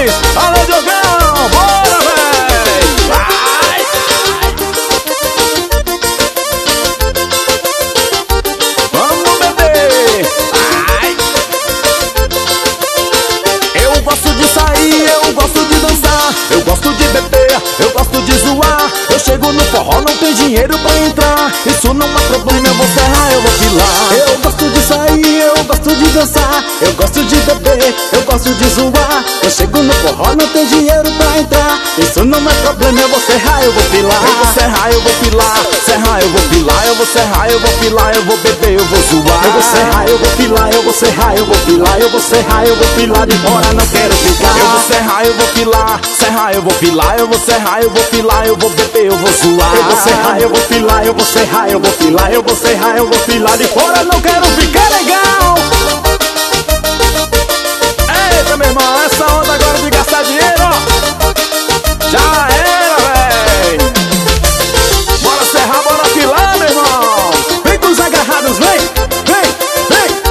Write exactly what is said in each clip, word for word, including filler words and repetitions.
Gomes. Alô, Diogão, bora, véi. Vai. Vamos beber. Ai. Eu gosto de sair, eu gosto de dançar, eu gosto de beber, eu gosto de zoar. Eu chego no forró, não tem dinheiro pra entrar. Isso não é problema, eu vou serrar, eu vou filar. Eu gosto de sair, eu gosto de dançar, eu gosto de beber, eu gosto de zoar. Eu chego no forró, não tem dinheiro pra entrar. Isso não é problema, eu vou serrar, eu vou filar. Eu vou serrar, eu vou filar, serrar, eu vou filar. Eu vou serrar, eu vou filar, eu vou beber, eu vou zoar. Eu vou serrar, eu vou filar, eu vou serrar, eu vou filar. Eu vou serrar, eu vou filar, de fora não quero ficar. Eu vou serrar, eu vou filar, serrar, eu vou filar. Eu vou serrar, eu vou filar, eu vou beber, eu vou zoar. Eu vou serrar, eu vou filar, eu vou serrar, eu vou filar. Eu vou serrar, eu vou filar, de fora não quero ficar legal. Eita, meu irmão, essa onda agora de gastar dinheiro, ó, já era, véi. Bora serrar, bora filar, meu irmão. Vem com os agarrados, vem, vem, vem.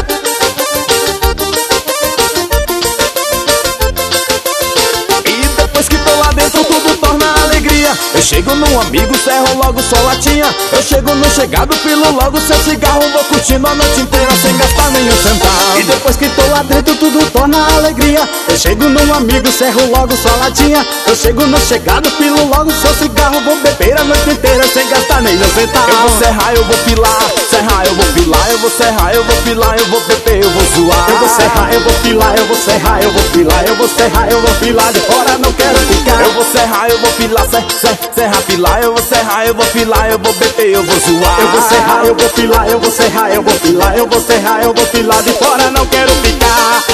E depois que tô lá dentro tudo torna alegria. Eu chego num amigo, serro logo só latinha. Eu chego no chegado, filo logo seu cigarro. Vou curtindo a noite inteira sem gastar nenhum centavo. E depois que tô lá dentro tudo torna alegria. Eu chego num amigo, serro logo só latinha. Eu chego no chegado, filo logo seu cigarro. Vou beber a noite inteira sem gastar nenhum centavo. Eu vou serrar, eu vou filar, serrar, eu vou filar. Eu vou serrar, eu vou filar, eu vou beber, eu vou zoar. Eu vou serrar, eu vou filar, eu vou serrar, eu vou filar. Eu vou serrar, eu vou filar, de fora não quero ficar. Eu vou serrar, eu vou filar, ser, ser, serrar, filar. Eu vou serrar, eu vou filar, eu vou beber, eu vou zoar. Eu vou serrar, eu vou filar, eu vou serrar, eu vou filar. Eu vou serrar, eu vou filar, de fora não quero ficar.